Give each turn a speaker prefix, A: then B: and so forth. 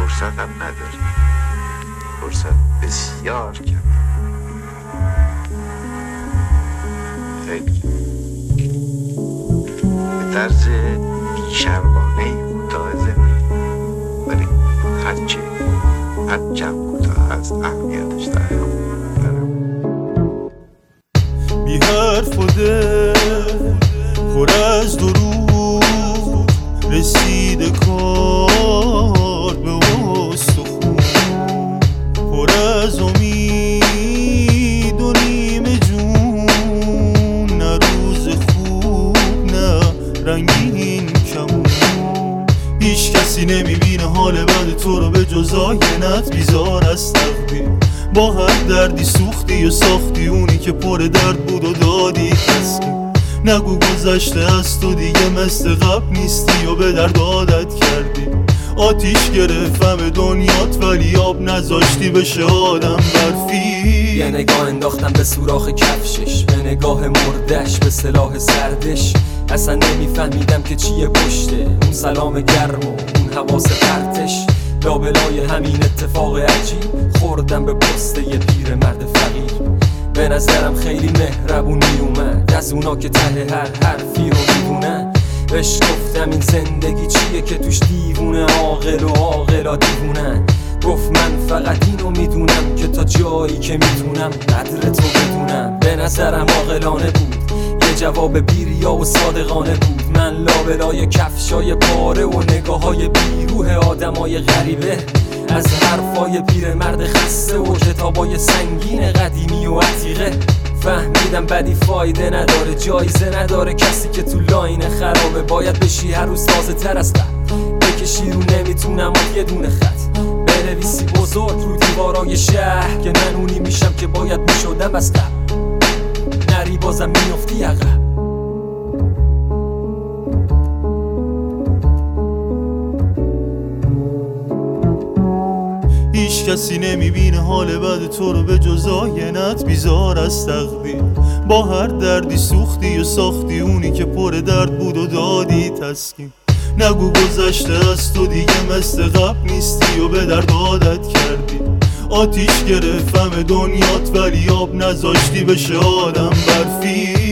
A: فرصت هم نداری، فرصت بسیار کم. خیلی به طرز بی‌شرمانه‌ای کوتاه زندگی، ولی هرچند کوتاه هست اهمیتش داره.
B: بی حرف و دل پر از دروغ رسیده کار به استخون، پر از امید و نیمه جون، نه روز خوب نه رنگین کمون. هیچ کسی نمیبینه حال بد تو رو به جز آینت، بیزار از تقدیر. با هر دردی سوختی و ساختی اونی که پر درد بود و دادی تسکین. نگو گذشته از تو دیگه مثل قبل نیستی و به درد عادت کردی. آتیش گرفتم دنیات ولی آب نذاشتی بشه آدم برفی.
C: یه نگاه انداختم به سوراخ کفشش، به نگاه مردش، به سلاح سردش. اصلا نمیفهمیدم که چیه پشته اون سلام گرم و اون حواس پرتش. لابلای همین اتفاق عجیب خوردم به پست یه پیر مرد فقیر. به نظرم خیلی مهربون میومد، از اونا که ته هر حرفی رو میدونن. بهش گفتم این زندگی چیه که توش دیوونه عاقل و عاقلا دیوونن. گفت من فقط اینو میدونم که تا جایی که میتونم قدر تو بدونم. به نظرم عاقلانه بود، یه جواب بیریا و صادقانه بود. من لابلای کفشای پاره و نگاههای بیروح آدمای غریبه، از حرفای پیرمرد خسته و کتابای سنگین قدیمی و عتیقه، فهمیدم بدی فایده نداره، جایزه نداره. کسی که تو لاین خرابه باید بشی هر روز تازه تر از قبل. بکشی رو نمیتونم یه دونه خط، بنویسی بزرگ رو دیوارای شهر که من اونی میشم که باید میشدم از قبل. نری بازم میافتی عقب.
B: هیچ کسی نمیبینه حال بد تو رو به جز آینت، بیزار از تقدیر. با هر دردی سوختی و ساختی اونی که پر درد بود و دادی تسکین. نگو گذشته از تو دیگه مثل قبل نیستی و به درد عادت کردی. آتیش گرفتم دنیات ولی آب نذاشتی بشه آدم برفی.